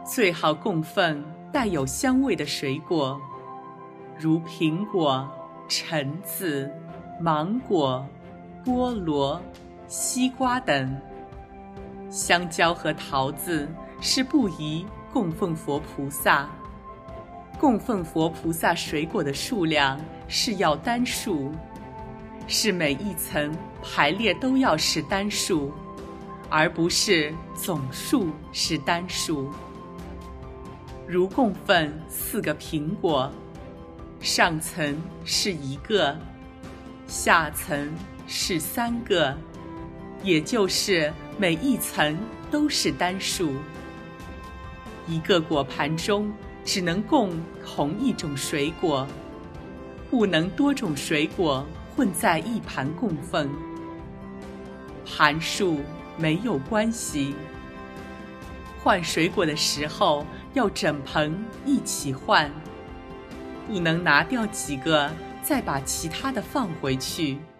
最好供奉带有香味的水果，如苹果、橙子、芒果、菠萝、西瓜等。香蕉和桃子是不宜供奉佛菩萨。供奉佛菩萨水果的数量是要单数，是每一层排列都要是单数，而不是总数是单数。如供奉4个苹果，上层是1个，下层是3个，也就是每一层都是单数。一个果盘中只能供同一种水果，不能多种水果混在一盘供奉。盘数没有关系，换水果的时候要整盆一起换，不能拿掉几个再把其他的放回去。